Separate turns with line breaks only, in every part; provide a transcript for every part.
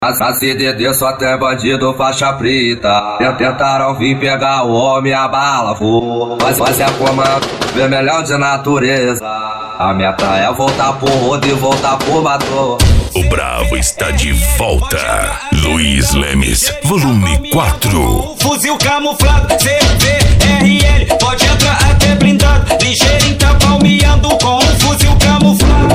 A CDD só tem bandido faixa preta. Tentaram vir pegar o homem, a bala voou. Mas é comando vermelhão de natureza. A meta é voltar pro rodo e voltar pro batom.
O Bravo está de volta. Luiz Lemes, volume 4.
Fuzil camuflado, CVRL, pode entrar até blindado. Ligeirinho tá palmeando com um fuzil camuflado.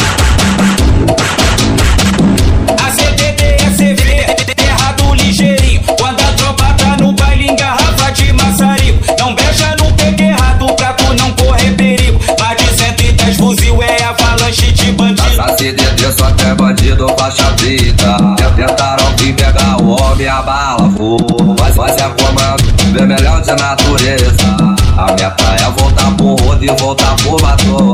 A CDD é CV, terra do ligeirinho. Quando a tropa tá no baile em garrafa de maçarico. Não beija no pegue errado pra tu não correr perigo. Mais de 110 fuzil é avalanche de bandido.
A CDD só tem bandido faixa preta. Tentaram vir pegar o homem, a bala voou. Mas é comando vermelhão de natureza. A meta é voltar pro rodo e voltar pro batom.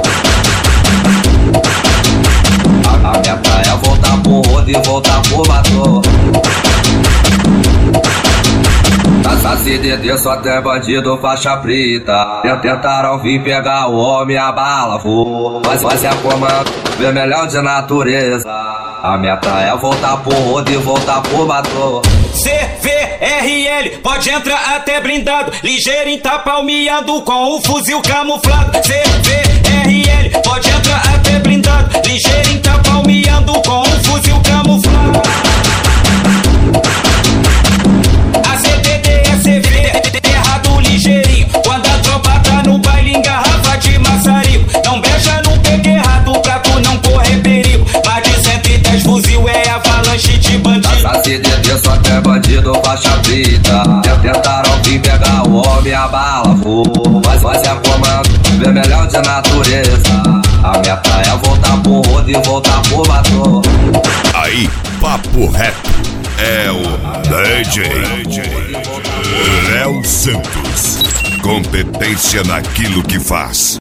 A meta é voltar pro rodo e voltar pro batom. A CDD só tem bandido faixa preta. Tentaram vir pegar o homem, a bala voou. Mas é comando vermelhão de natureza. A meta é voltar pro rodo e voltar pro batom.
CVRL, pode entrar até blindado. Ligeirinho tá palmeando com um fuzil camuflado. CVRL, pode entrar até blindado. Ligeirinho tá palmeando com um fuzil camuflado. A CDD é CV, terra do ligeirinho. Quando a tropa tá no baile em garrafa de maçarico. Não beija no pegue errado pra tu não correr perigo. Mais de 110 fuzil é avalanche de bandido.
A CDD só tem bandido faixa preta. Tentaram vir pegar o homem, a bala voou. Mas é comando vermelhão de natureza. A meta é voltar pro rodo e voltar pro batom.
Aí, papo reto. É o DJ Léo Santos. Competência naquilo que faz.